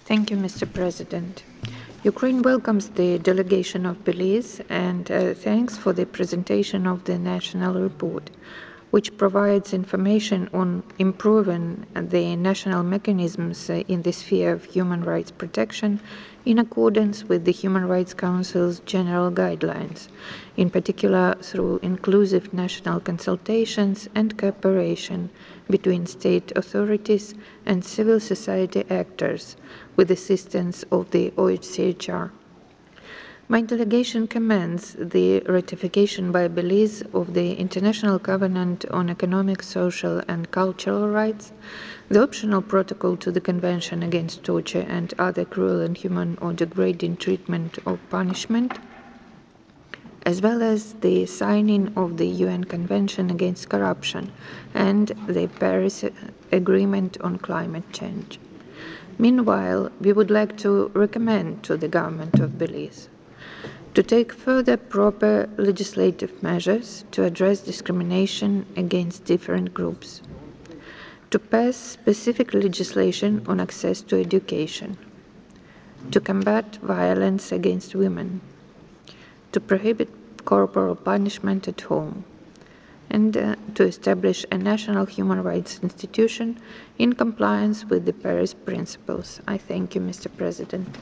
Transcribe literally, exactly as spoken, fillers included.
Thank you, Mister President. Ukraine welcomes the delegation of Belize and uh, thanks for the presentation of the national report, which provides information on improving the national mechanisms uh, in the sphere of human rights protection in accordance with the Human Rights Council's general guidelines, in particular through inclusive national consultations and cooperation between state authorities and civil society actors with assistance of the O H C H R. My delegation commends the ratification by Belize of the International Covenant on Economic, Social and Cultural Rights, the optional protocol to the Convention Against Torture and Other Cruel, Inhuman or Degrading Treatment or Punishment, as well as the signing of the U N Convention Against Corruption and the Paris Agreement on Climate Change. Meanwhile, we would like to recommend to the government of Belize to take further proper legislative measures to address discrimination against different groups, to pass specific legislation on access to education, to combat violence against women, to prohibit corporal punishment at home, and uh, to establish a national human rights institution in compliance with the Paris Principles. I thank you, Mister President.